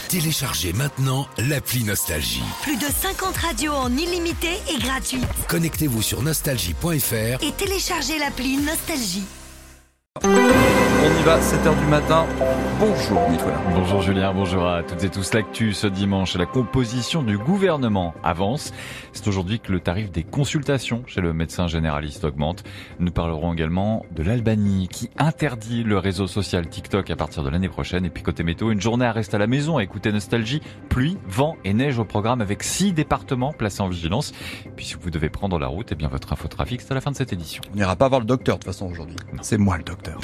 Téléchargez maintenant l'appli Nostalgie. Plus de 50 radios en illimité et gratuite. Connectez-vous sur nostalgie.fr et téléchargez l'appli Nostalgie. On y va, 7h du matin. Bonjour Nicolas. Bonjour Julien, bonjour à toutes et tous. L'actu ce dimanche, la composition du gouvernement avance. C'est aujourd'hui que le tarif des consultations chez le médecin généraliste augmente. Nous parlerons également de l'Albanie qui interdit le réseau social TikTok à partir de l'année prochaine. Et puis côté météo, une journée à rester à la maison à écouter Nostalgie. Pluie, vent et neige au programme avec 6 départements placés en vigilance. Et puis si vous devez prendre la route, eh bien votre infotrafic, c'est à la fin de cette édition. On n'ira pas voir le docteur de toute façon aujourd'hui. Non. C'est moi le docteur.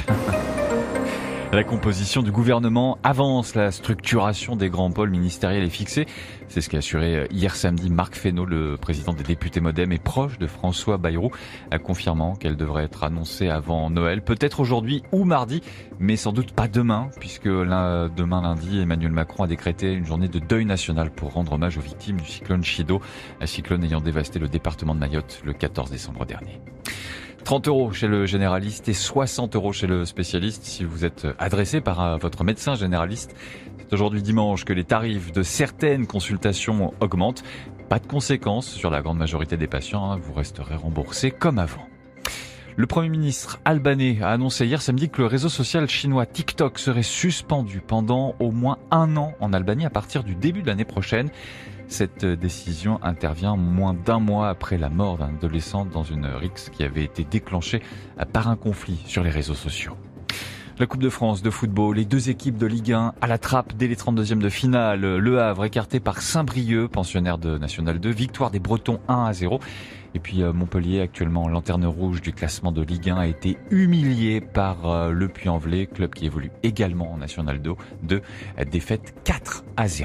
La composition du gouvernement avance, la structuration des grands pôles ministériels est fixée. C'est ce qu'a assuré hier samedi Marc Fesneau, le président des députés Modem et proche de François Bayrou, confirmant qu'elle devrait être annoncée avant Noël, peut-être aujourd'hui ou mardi, mais sans doute pas demain, puisque demain lundi, Emmanuel Macron a décrété une journée de deuil national pour rendre hommage aux victimes du cyclone Chido, un cyclone ayant dévasté le département de Mayotte le 14 décembre dernier. 30 € chez le généraliste et 60 € chez le spécialiste si vous êtes adressé par votre médecin généraliste. C'est aujourd'hui dimanche que les tarifs de certaines consultations augmentent. Pas de conséquences sur la grande majorité des patients, vous resterez remboursé comme avant. Le Premier ministre albanais a annoncé hier samedi que le réseau social chinois TikTok serait suspendu pendant au moins 1 an en Albanie à partir du début de l'année prochaine. Cette décision intervient moins d'1 mois après la mort d'un adolescent dans une rixe qui avait été déclenchée par un conflit sur les réseaux sociaux. La Coupe de France de football, les 2 équipes de Ligue 1 à la trappe dès les 32e de finale. Le Havre écarté par Saint-Brieuc, pensionnaire de National 2, victoire des Bretons 1-0. Et puis Montpellier, actuellement lanterne rouge du classement de Ligue 1, a été humilié par le Puy-en-Velay, club qui évolue également en National 2, défaite 4-0.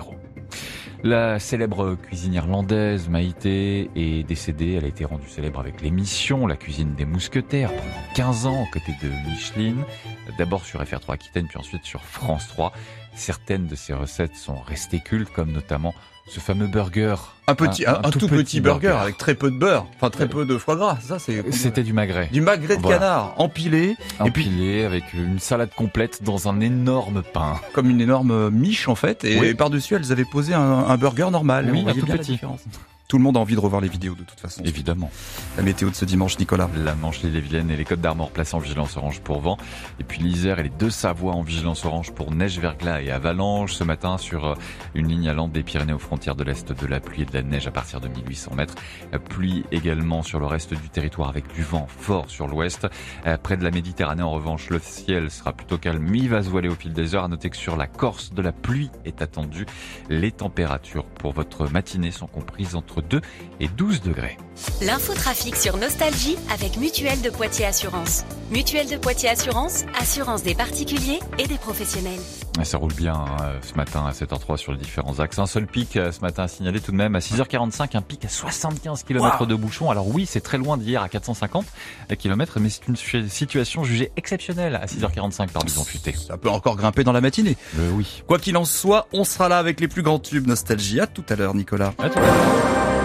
La célèbre cuisinière irlandaise Maïté est décédée. Elle a été rendue célèbre avec l'émission La cuisine des mousquetaires pendant 15 ans aux côtés de Micheline. D'abord sur FR3 Aquitaine, puis ensuite sur France 3. Certaines de ses recettes sont restées cultes, comme notamment ce fameux burger. Un tout petit burger avec très peu de beurre, enfin très peu de foie gras, ça c'est... C'était du magret. Du magret de canard, empilé. Et puis avec une salade complète dans un énorme pain. Comme une énorme miche en fait, et oui. Par-dessus elles avaient posé un burger normal. Oui, on voyait tout bien petit. la différence. Tout le monde a envie de revoir les vidéos de toute façon. Évidemment. La météo de ce dimanche, Nicolas. La Manche, l'Ille-et-Vilaine et les Côtes d'Armor placés en vigilance orange pour vent. Et puis l'Isère et les Deux-Savoies en vigilance orange pour neige, verglas et avalanche. Ce matin, sur une ligne allant des Pyrénées aux frontières de l'Est, de la pluie et de la neige à partir de 1800 mètres. Pluie également sur le reste du territoire avec du vent fort sur l'ouest. Près de la Méditerranée, en revanche, le ciel sera plutôt calme, mais il va se voiler au fil des heures. À noter que sur la Corse, de la pluie est attendue. Les températures pour votre matinée sont comprises entre 2 et 12 degrés. L'infotrafic sur Nostalgie avec Mutuelle de Poitiers Assurance. Mutuelle de Poitiers Assurance, assurance des particuliers et des professionnels. Ça roule bien ce matin à 7h03 sur les différents axes. Un seul pic ce matin à signaler tout de même à 6h45, un pic à 75 km de bouchons. Alors oui, c'est très loin d'hier à 450 km, mais c'est une situation jugée exceptionnelle à 6h45 par Bison Futé. Ça peut encore grimper dans la matinée. Oui. Quoi qu'il en soit, on sera là avec les plus grands tubes Nostalgie. À tout à l'heure, Nicolas. À tout à l'heure.